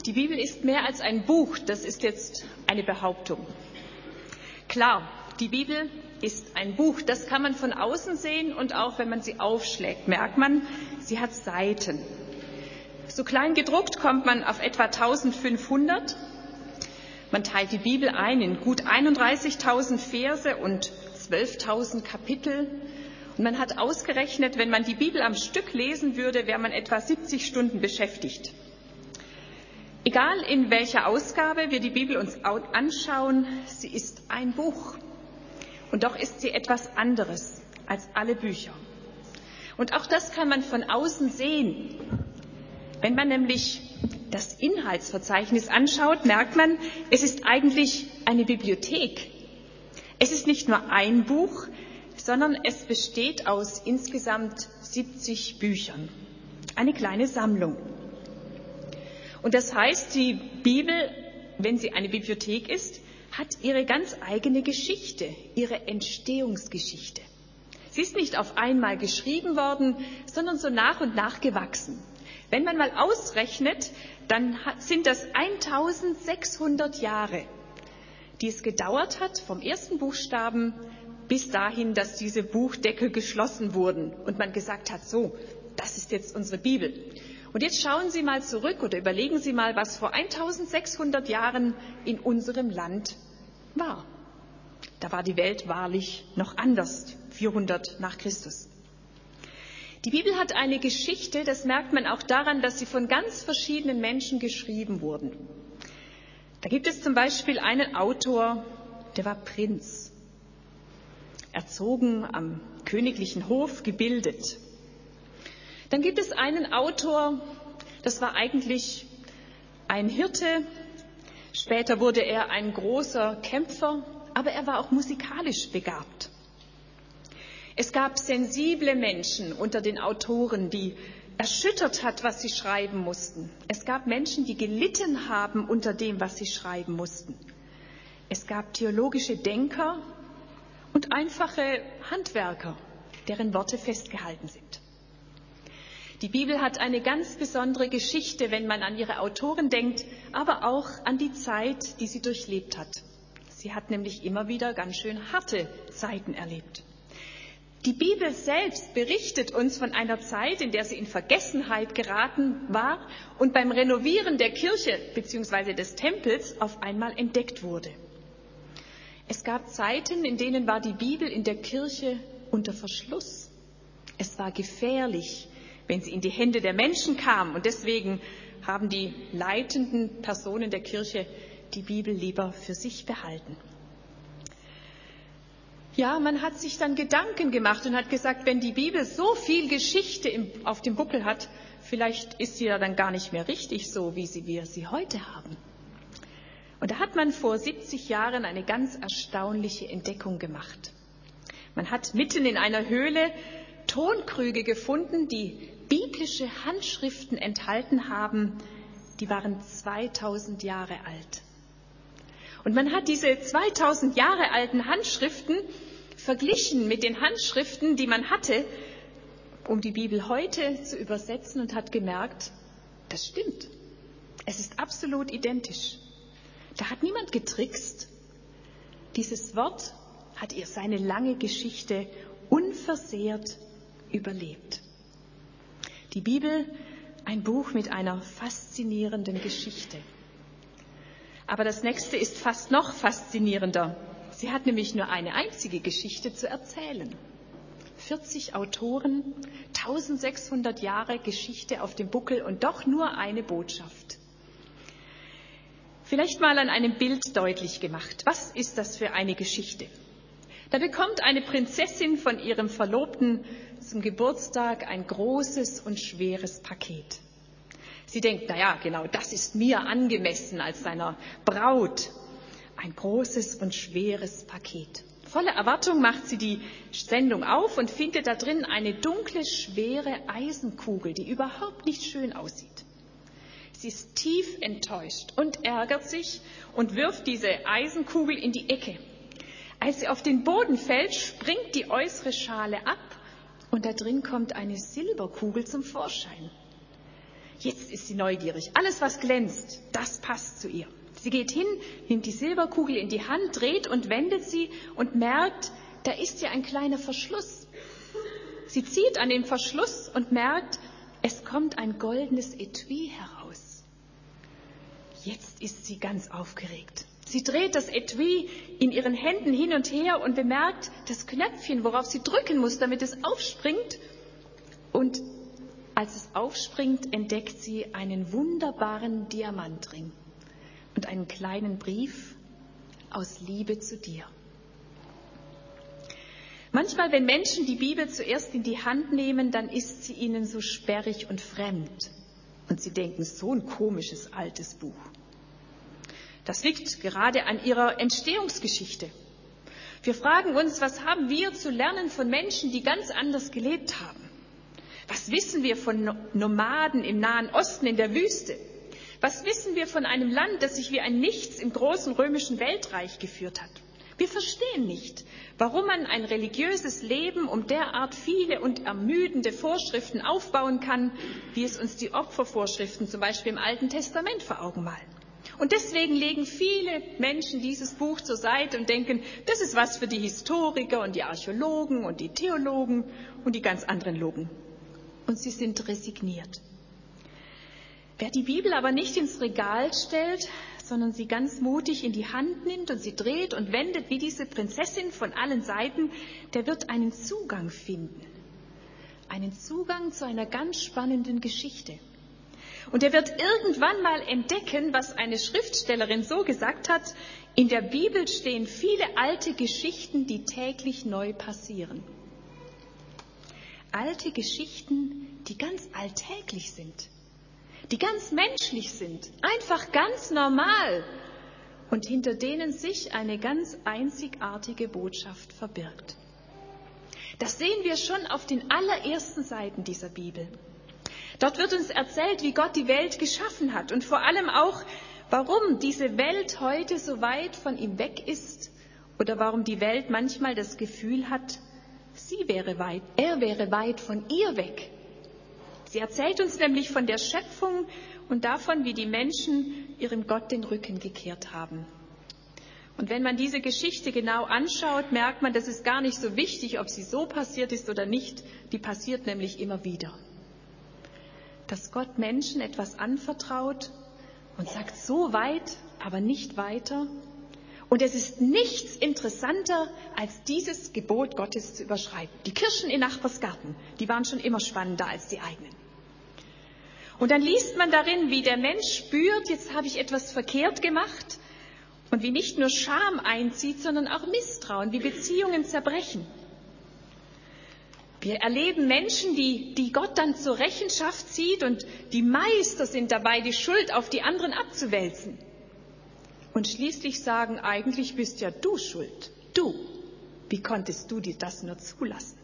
die Bibel ist mehr als ein Buch, das ist jetzt eine Behauptung. Klar, die Bibel ist ein Buch, das kann man von außen sehen und auch wenn man sie aufschlägt, merkt man, sie hat Seiten. So klein gedruckt kommt man auf etwa 1500. Man teilt die Bibel ein in gut 31.000 Verse und 12.000 Kapitel. Und man hat ausgerechnet, wenn man die Bibel am Stück lesen würde, wäre man etwa 70 Stunden beschäftigt. Egal in welcher Ausgabe wir die Bibel uns anschauen, sie ist ein Buch. Und doch ist sie etwas anderes als alle Bücher. Und auch das kann man von außen sehen. Wenn man nämlich das Inhaltsverzeichnis anschaut, merkt man, es ist eigentlich eine Bibliothek. Es ist nicht nur ein Buch, sondern es besteht aus insgesamt 70 Büchern. Eine kleine Sammlung. Und das heißt, die Bibel, wenn sie eine Bibliothek ist, hat ihre ganz eigene Geschichte, ihre Entstehungsgeschichte. Sie ist nicht auf einmal geschrieben worden, sondern so nach und nach gewachsen. Wenn man mal ausrechnet, dann sind das 1600 Jahre, die es gedauert hat, vom ersten Buchstaben bis dahin, dass diese Buchdeckel geschlossen wurden und man gesagt hat, so, das ist jetzt unsere Bibel. Und jetzt schauen Sie mal zurück oder überlegen Sie mal, was vor 1600 Jahren in unserem Land war. Da war die Welt wahrlich noch anders, 400 nach Christus. Die Bibel hat eine Geschichte, das merkt man auch daran, dass sie von ganz verschiedenen Menschen geschrieben wurden. Da gibt es zum Beispiel einen Autor, der war Prinz, erzogen am königlichen Hof, gebildet. Dann gibt es einen Autor, das war eigentlich ein Hirte, später wurde er ein großer Kämpfer, aber er war auch musikalisch begabt. Es gab sensible Menschen unter den Autoren, die erschüttert hat, was sie schreiben mussten. Es gab Menschen, die gelitten haben unter dem, was sie schreiben mussten. Es gab theologische Denker und einfache Handwerker, deren Worte festgehalten sind. Die Bibel hat eine ganz besondere Geschichte, wenn man an ihre Autoren denkt, aber auch an die Zeit, die sie durchlebt hat. Sie hat nämlich immer wieder ganz schön harte Zeiten erlebt. Die Bibel selbst berichtet uns von einer Zeit, in der sie in Vergessenheit geraten war und beim Renovieren der Kirche bzw. des Tempels auf einmal entdeckt wurde. Es gab Zeiten, in denen war die Bibel in der Kirche unter Verschluss. Es war gefährlich, wenn sie in die Hände der Menschen kam. Und deswegen haben die leitenden Personen der Kirche die Bibel lieber für sich behalten. Ja, man hat sich dann Gedanken gemacht und hat gesagt, wenn die Bibel so viel Geschichte auf dem Buckel hat, vielleicht ist sie ja dann gar nicht mehr richtig so, wie wir sie heute haben. Und da hat man vor 70 Jahren eine ganz erstaunliche Entdeckung gemacht. Man hat mitten in einer Höhle Tonkrüge gefunden, die biblische Handschriften enthalten haben, die waren 2000 Jahre alt. Und man hat diese 2000 Jahre alten Handschriften verglichen mit den Handschriften, die man hatte, um die Bibel heute zu übersetzen und hat gemerkt, das stimmt. Es ist absolut identisch. Da hat niemand getrickst. Dieses Wort hat ihr seine lange Geschichte unversehrt überlebt. Die Bibel, ein Buch mit einer faszinierenden Geschichte. Aber das nächste ist fast noch faszinierender. Sie hat nämlich nur eine einzige Geschichte zu erzählen. 40 Autoren, 1600 Jahre Geschichte auf dem Buckel und doch nur eine Botschaft. Vielleicht mal an einem Bild deutlich gemacht. Was ist das für eine Geschichte? Da bekommt eine Prinzessin von ihrem Verlobten zum Geburtstag ein großes und schweres Paket. Sie denkt, naja, genau, das ist mir angemessen als seiner Braut. Ein großes und schweres Paket. Voller Erwartung macht sie die Sendung auf und findet da drin eine dunkle, schwere Eisenkugel, die überhaupt nicht schön aussieht. Sie ist tief enttäuscht und ärgert sich und wirft diese Eisenkugel in die Ecke. Als sie auf den Boden fällt, springt die äußere Schale ab und da drin kommt eine Silberkugel zum Vorschein. Jetzt ist sie neugierig. Alles, was glänzt, das passt zu ihr. Sie geht hin, nimmt die Silberkugel in die Hand, dreht und wendet sie und merkt, da ist ja ein kleiner Verschluss. Sie zieht an dem Verschluss und merkt, es kommt ein goldenes Etui heraus. Jetzt ist sie ganz aufgeregt. Sie dreht das Etui in ihren Händen hin und her und bemerkt das Knöpfchen, worauf sie drücken muss, damit es aufspringt. Und als es aufspringt, entdeckt sie einen wunderbaren Diamantring und einen kleinen Brief aus Liebe zu dir. Manchmal, wenn Menschen die Bibel zuerst in die Hand nehmen, dann ist sie ihnen so sperrig und fremd. Und sie denken, so ein komisches altes Buch. Das liegt gerade an ihrer Entstehungsgeschichte. Wir fragen uns, was haben wir zu lernen von Menschen, die ganz anders gelebt haben? Was wissen wir von Nomaden im Nahen Osten in der Wüste? Was wissen wir von einem Land, das sich wie ein Nichts im großen römischen Weltreich geführt hat? Wir verstehen nicht, warum man ein religiöses Leben um derart viele und ermüdende Vorschriften aufbauen kann, wie es uns die Opfervorschriften zum Beispiel im Alten Testament vor Augen malen. Und deswegen legen viele Menschen dieses Buch zur Seite und denken, das ist was für die Historiker und die Archäologen und die Theologen und die ganz anderen Logen. Und sie sind resigniert. Wer die Bibel aber nicht ins Regal stellt, sondern sie ganz mutig in die Hand nimmt und sie dreht und wendet wie diese Prinzessin von allen Seiten, der wird einen Zugang finden. Einen Zugang zu einer ganz spannenden Geschichte. Und er wird irgendwann mal entdecken, was eine Schriftstellerin so gesagt hat, in der Bibel stehen viele alte Geschichten, die täglich neu passieren. Alte Geschichten, die ganz alltäglich sind, die ganz menschlich sind, einfach ganz normal und hinter denen sich eine ganz einzigartige Botschaft verbirgt. Das sehen wir schon auf den allerersten Seiten dieser Bibel. Dort wird uns erzählt, wie Gott die Welt geschaffen hat und vor allem auch, warum diese Welt heute so weit von ihm weg ist oder warum die Welt manchmal das Gefühl hat, er wäre weit von ihr weg. Sie erzählt uns nämlich von der Schöpfung und davon, wie die Menschen ihrem Gott den Rücken gekehrt haben. Und wenn man diese Geschichte genau anschaut, merkt man, das ist gar nicht so wichtig, ob sie so passiert ist oder nicht. Die passiert nämlich immer wieder. Dass Gott Menschen etwas anvertraut und sagt, so weit, aber nicht weiter. Und es ist nichts interessanter, als dieses Gebot Gottes zu überschreiten. Die Kirschen in Nachbars Garten, die waren schon immer spannender als die eigenen. Und dann liest man darin, wie der Mensch spürt, jetzt habe ich etwas verkehrt gemacht. Und wie nicht nur Scham einzieht, sondern auch Misstrauen, wie Beziehungen zerbrechen. Wir erleben Menschen, die Gott dann zur Rechenschaft zieht und die Meister sind dabei, die Schuld auf die anderen abzuwälzen. Und schließlich sagen, eigentlich bist ja du schuld. Du. Wie konntest du dir das nur zulassen?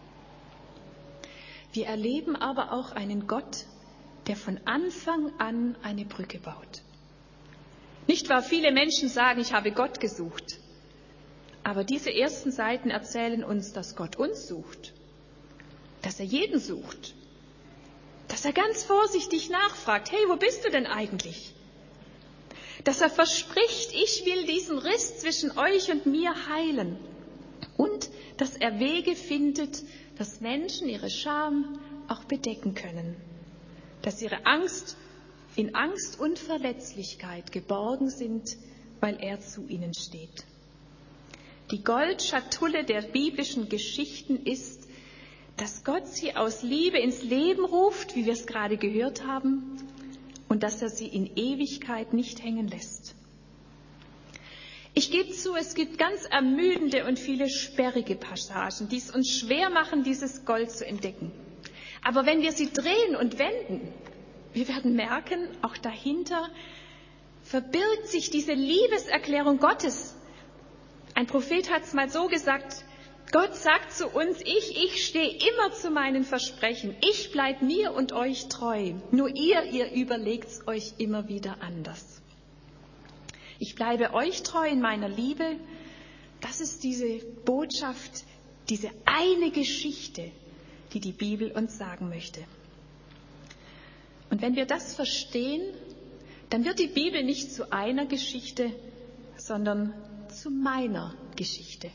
Wir erleben aber auch einen Gott, der von Anfang an eine Brücke baut. Nicht wahr, viele Menschen sagen, ich habe Gott gesucht. Aber diese ersten Seiten erzählen uns, dass Gott uns sucht. Dass er jeden sucht. Dass er ganz vorsichtig nachfragt, hey, wo bist du denn eigentlich? Dass er verspricht, ich will diesen Riss zwischen euch und mir heilen. Und dass er Wege findet, dass Menschen ihre Scham auch bedecken können. Dass ihre Angst in Angst und Verletzlichkeit geborgen sind, weil er zu ihnen steht. Die Goldschatulle der biblischen Geschichten ist, dass Gott sie aus Liebe ins Leben ruft, wie wir es gerade gehört haben, und dass er sie in Ewigkeit nicht hängen lässt. Ich gebe zu, es gibt ganz ermüdende und viele sperrige Passagen, die es uns schwer machen, dieses Gold zu entdecken. Aber wenn wir sie drehen und wenden, wir werden merken, auch dahinter verbirgt sich diese Liebeserklärung Gottes. Ein Prophet hat es mal so gesagt, Gott sagt zu uns, ich stehe immer zu meinen Versprechen. Ich bleibe mir und euch treu. Nur ihr überlegt's euch immer wieder anders. Ich bleibe euch treu in meiner Liebe. Das ist diese Botschaft, diese eine Geschichte, die die Bibel uns sagen möchte. Und wenn wir das verstehen, dann wird die Bibel nicht zu einer Geschichte, sondern zu meiner Geschichte.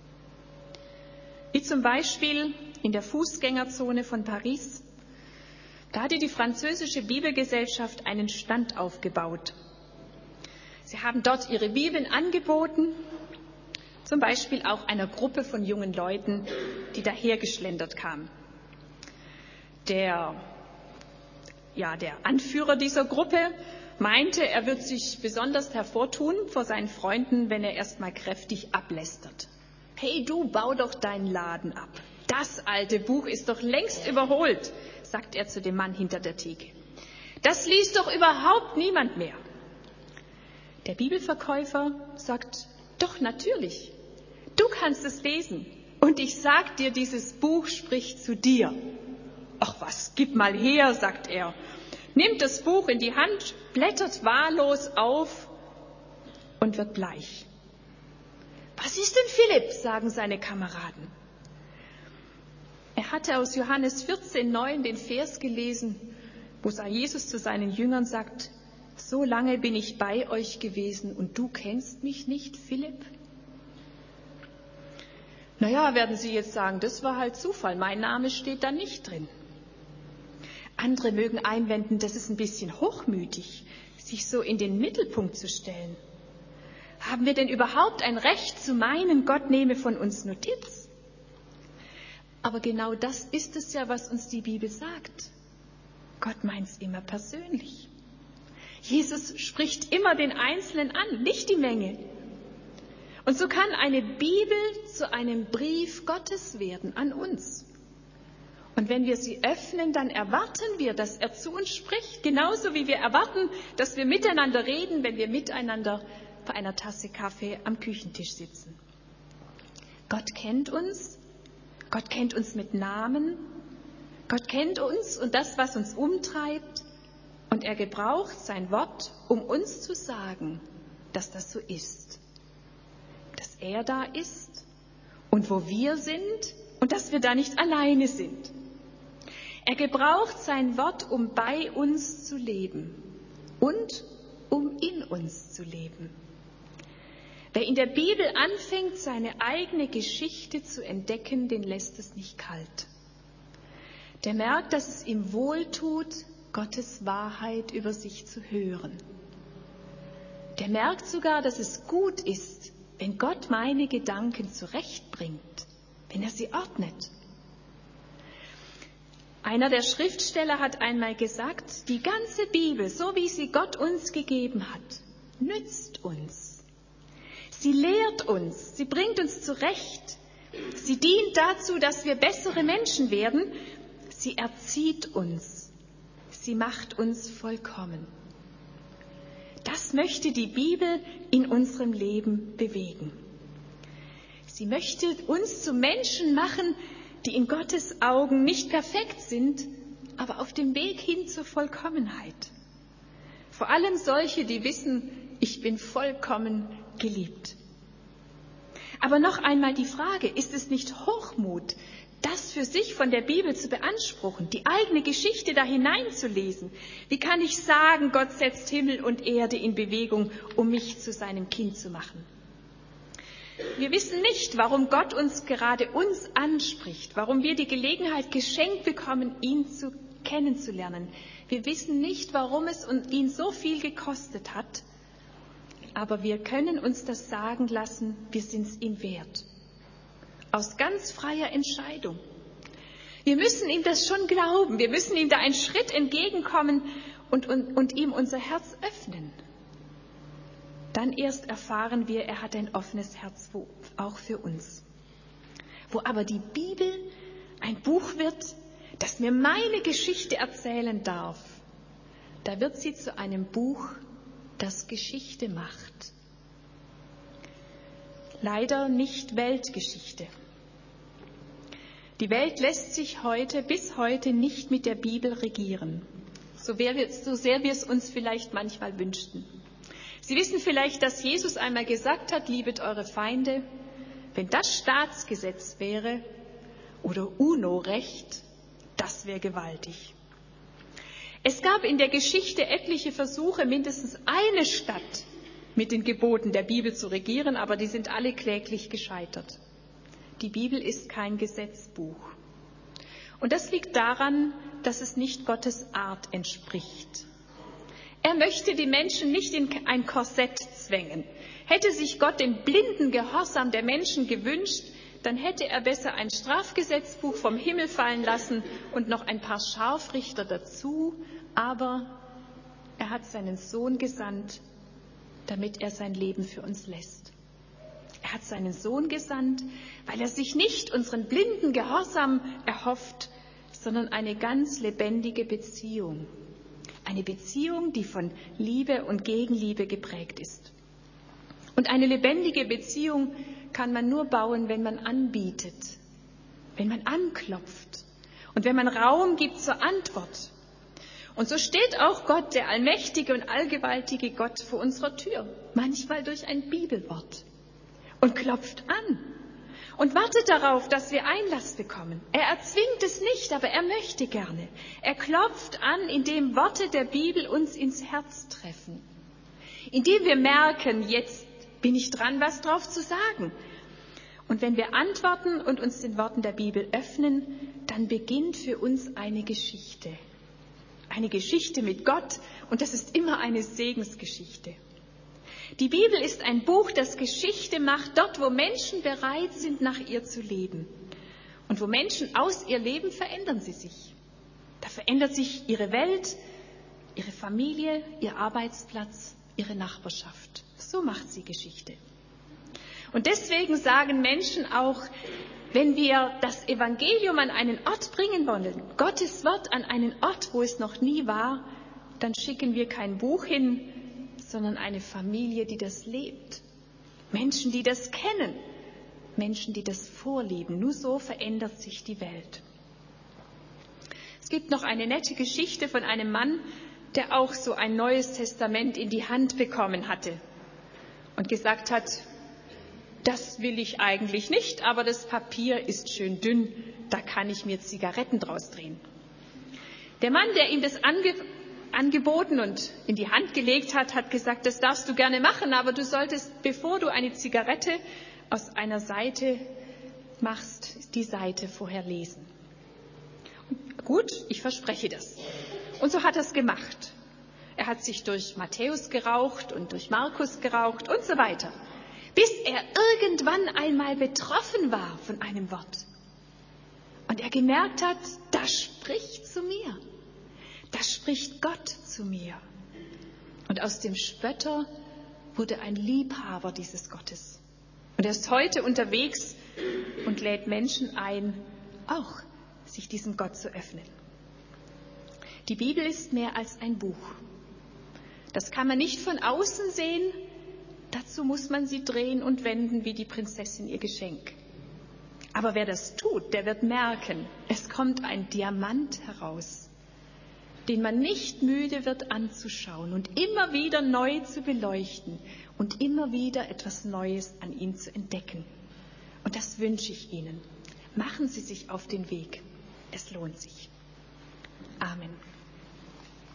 Wie zum Beispiel in der Fußgängerzone von Paris. Da hatte die französische Bibelgesellschaft einen Stand aufgebaut. Sie haben dort ihre Bibeln angeboten, zum Beispiel auch einer Gruppe von jungen Leuten, die dahergeschlendert kamen. Der Anführer dieser Gruppe meinte, er wird sich besonders hervortun vor seinen Freunden, wenn er erstmal kräftig ablästert. Hey, du, bau doch deinen Laden ab. Das alte Buch ist doch längst überholt, sagt er zu dem Mann hinter der Theke. Das liest doch überhaupt niemand mehr. Der Bibelverkäufer sagt, doch natürlich, du kannst es lesen. Und ich sag dir, dieses Buch spricht zu dir. Ach was, gib mal her, sagt er. Nimmt das Buch in die Hand, blättert wahllos auf und wird bleich. Was ist denn Philipp, sagen seine Kameraden. Er hatte aus Johannes 14,9 den Vers gelesen, wo Jesus zu seinen Jüngern sagt, so lange bin ich bei euch gewesen und du kennst mich nicht, Philipp? Naja, werden Sie jetzt sagen, das war halt Zufall, mein Name steht da nicht drin. Andere mögen einwenden, das ist ein bisschen hochmütig, sich so in den Mittelpunkt zu stellen. Haben wir denn überhaupt ein Recht zu meinen, Gott nehme von uns Notiz? Aber genau das ist es ja, was uns die Bibel sagt. Gott meint's immer persönlich. Jesus spricht immer den Einzelnen an, nicht die Menge. Und so kann eine Bibel zu einem Brief Gottes werden an uns. Und wenn wir sie öffnen, dann erwarten wir, dass er zu uns spricht. Genauso wie wir erwarten, dass wir miteinander reden, wenn wir miteinander bei einer Tasse Kaffee am Küchentisch sitzen. Gott kennt uns mit Namen. Gott kennt uns und das, was uns umtreibt. Und er gebraucht sein Wort, um uns zu sagen, dass das so ist. Dass er da ist und wo wir sind und dass wir da nicht alleine sind. Er gebraucht sein Wort, um bei uns zu leben und um in uns zu leben. Wer in der Bibel anfängt, seine eigene Geschichte zu entdecken, den lässt es nicht kalt. Der merkt, dass es ihm wohltut, Gottes Wahrheit über sich zu hören. Der merkt sogar, dass es gut ist, wenn Gott meine Gedanken zurechtbringt, wenn er sie ordnet. Einer der Schriftsteller hat einmal gesagt, die ganze Bibel, so wie sie Gott uns gegeben hat, nützt uns. Sie lehrt uns, sie bringt uns zurecht. Sie dient dazu, dass wir bessere Menschen werden. Sie erzieht uns. Sie macht uns vollkommen. Das möchte die Bibel in unserem Leben bewegen. Sie möchte uns zu Menschen machen, die in Gottes Augen nicht perfekt sind, aber auf dem Weg hin zur Vollkommenheit. Vor allem solche, die wissen, ich bin vollkommen geliebt. Aber noch einmal die Frage, ist es nicht Hochmut, das für sich von der Bibel zu beanspruchen, die eigene Geschichte da hineinzulesen? Wie kann ich sagen, Gott setzt Himmel und Erde in Bewegung, um mich zu seinem Kind zu machen? Wir wissen nicht, warum Gott gerade uns anspricht, warum wir die Gelegenheit geschenkt bekommen, ihn kennenzulernen. Wir wissen nicht, warum es ihn so viel gekostet hat, aber wir können uns das sagen lassen, wir sind es ihm wert. Aus ganz freier Entscheidung. Wir müssen ihm das schon glauben, wir müssen ihm da einen Schritt entgegenkommen und ihm unser Herz öffnen. Dann erst erfahren wir, er hat ein offenes Herz, auch für uns. Wo aber die Bibel ein Buch wird, das mir meine Geschichte erzählen darf, da wird sie zu einem Buch, das Geschichte macht. Leider nicht Weltgeschichte. Die Welt lässt sich bis heute nicht mit der Bibel regieren, so sehr wir es uns vielleicht manchmal wünschten. Sie wissen vielleicht, dass Jesus einmal gesagt hat, liebet eure Feinde. Wenn das Staatsgesetz wäre oder UNO-Recht, das wäre gewaltig. Es gab in der Geschichte etliche Versuche, mindestens eine Stadt mit den Geboten der Bibel zu regieren, aber die sind alle kläglich gescheitert. Die Bibel ist kein Gesetzbuch. Und das liegt daran, dass es nicht Gottes Art entspricht. Er möchte die Menschen nicht in ein Korsett zwängen. Hätte sich Gott den blinden Gehorsam der Menschen gewünscht, dann hätte er besser ein Strafgesetzbuch vom Himmel fallen lassen und noch ein paar Scharfrichter dazu. Aber er hat seinen Sohn gesandt, damit er sein Leben für uns lässt. Er hat seinen Sohn gesandt, weil er sich nicht unseren blinden Gehorsam erhofft, sondern eine ganz lebendige Beziehung. Eine Beziehung, die von Liebe und Gegenliebe geprägt ist. Und eine lebendige Beziehung kann man nur bauen, wenn man anbietet, wenn man anklopft und wenn man Raum gibt zur Antwort. Und so steht auch Gott, der allmächtige und allgewaltige Gott, vor unserer Tür, manchmal durch ein Bibelwort, und klopft an und wartet darauf, dass wir Einlass bekommen. Er erzwingt es nicht, aber er möchte gerne. Er klopft an, indem Worte der Bibel uns ins Herz treffen, indem wir merken, jetzt bin ich dran, was drauf zu sagen. Und wenn wir antworten und uns den Worten der Bibel öffnen, dann beginnt für uns eine Geschichte. Eine Geschichte mit Gott, und das ist immer eine Segensgeschichte. Die Bibel ist ein Buch, das Geschichte macht, dort, wo Menschen bereit sind, nach ihr zu leben. Und wo Menschen aus ihr leben, verändern sie sich. Da verändert sich ihre Welt, ihre Familie, ihr Arbeitsplatz, ihre Nachbarschaft. So macht sie Geschichte. Und deswegen sagen Menschen auch, wenn wir das Evangelium an einen Ort bringen wollen, Gottes Wort an einen Ort, wo es noch nie war, dann schicken wir kein Buch hin, sondern eine Familie, die das lebt. Menschen, die das kennen. Menschen, die das vorleben. Nur so verändert sich die Welt. Es gibt noch eine nette Geschichte von einem Mann, der auch so ein Neues Testament in die Hand bekommen hatte und gesagt hat, das will ich eigentlich nicht, aber das Papier ist schön dünn, da kann ich mir Zigaretten draus drehen. Der Mann, der ihm das angeboten und in die Hand gelegt hat, hat gesagt, das darfst du gerne machen, aber du solltest, bevor du eine Zigarette aus einer Seite machst, die Seite vorher lesen. Gut, ich verspreche das. Und so hat er es gemacht. Er hat sich durch Matthäus geraucht und durch Markus geraucht und so weiter, bis er irgendwann einmal betroffen war von einem Wort. Und er gemerkt hat, das spricht zu mir. Das spricht Gott zu mir. Und aus dem Spötter wurde ein Liebhaber dieses Gottes. Und er ist heute unterwegs und lädt Menschen ein, auch sich diesem Gott zu öffnen. Die Bibel ist mehr als ein Buch. Das kann man nicht von außen sehen. Dazu muss man sie drehen und wenden wie die Prinzessin ihr Geschenk. Aber wer das tut, der wird merken, es kommt ein Diamant heraus, den man nicht müde wird anzuschauen und immer wieder neu zu beleuchten und immer wieder etwas Neues an ihm zu entdecken. Und das wünsche ich Ihnen. Machen Sie sich auf den Weg. Es lohnt sich. Amen.